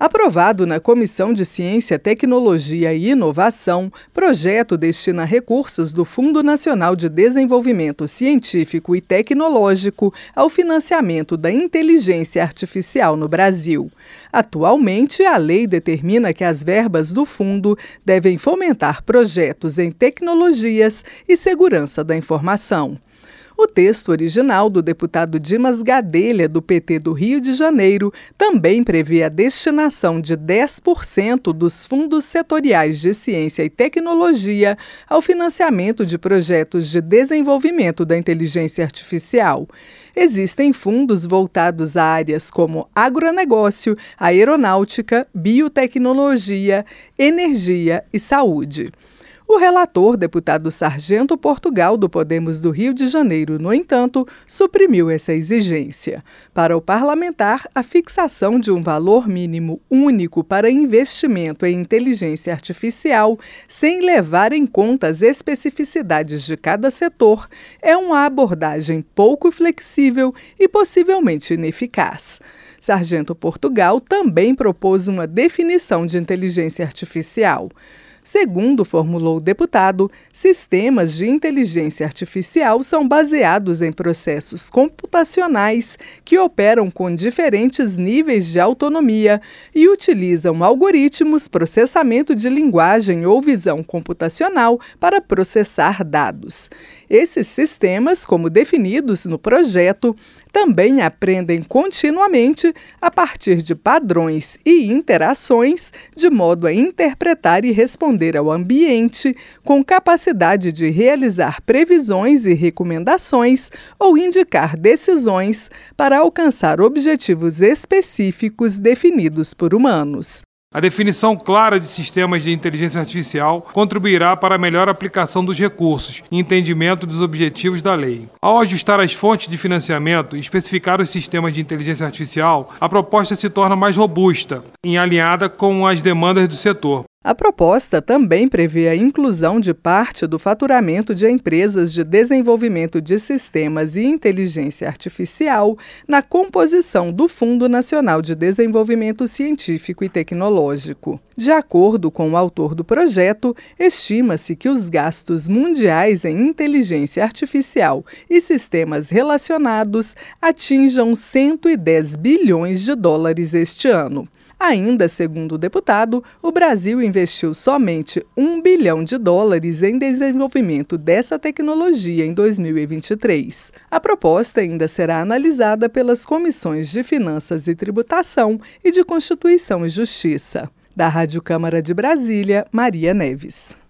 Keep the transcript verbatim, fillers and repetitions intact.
Aprovado na Comissão de Ciência, Tecnologia e Inovação, projeto destina recursos do Fundo Nacional de Desenvolvimento Científico e Tecnológico ao financiamento da inteligência artificial no Brasil. Atualmente, a lei determina que as verbas do fundo devem fomentar projetos em tecnologias e segurança da informação. O texto original do deputado Dimas Gadelha, do P T do Rio de Janeiro, também prevê a destinação de dez por cento dos fundos setoriais de ciência e tecnologia ao financiamento de projetos de desenvolvimento da inteligência artificial. Existem fundos voltados a áreas como agronegócio, aeronáutica, biotecnologia, energia e saúde. O relator, deputado Sargento Portugal, do Podemos do Rio de Janeiro, no entanto, suprimiu essa exigência. Para o parlamentar, a fixação de um valor mínimo único para investimento em inteligência artificial, sem levar em conta as especificidades de cada setor, é uma abordagem pouco flexível e possivelmente ineficaz. Sargento Portugal também propôs uma definição de inteligência artificial. Segundo formulou o deputado, sistemas de inteligência artificial são baseados em processos computacionais que operam com diferentes níveis de autonomia e utilizam algoritmos, processamento de linguagem ou visão computacional para processar dados. Esses sistemas, como definidos no projeto, também aprendem continuamente a partir de padrões e interações, de modo a interpretar e responder ao ambiente, com capacidade de realizar previsões e recomendações ou indicar decisões para alcançar objetivos específicos definidos por humanos. A definição clara de sistemas de inteligência artificial contribuirá para a melhor aplicação dos recursos e entendimento dos objetivos da lei. Ao ajustar as fontes de financiamento e especificar os sistemas de inteligência artificial, a proposta se torna mais robusta e alinhada com as demandas do setor. A proposta também prevê a inclusão de parte do faturamento de empresas de desenvolvimento de sistemas e inteligência artificial na composição do Fundo Nacional de Desenvolvimento Científico e Tecnológico. De acordo com o autor do projeto, estima-se que os gastos mundiais em inteligência artificial e sistemas relacionados atinjam cento e dez bilhões de dólares este ano. Ainda segundo o deputado, o Brasil investiu somente um bilhão de dólares em desenvolvimento dessa tecnologia em dois mil e vinte e três. A proposta ainda será analisada pelas comissões de Finanças e Tributação e de Constituição e Justiça. Da Rádio Câmara de Brasília, Maria Neves.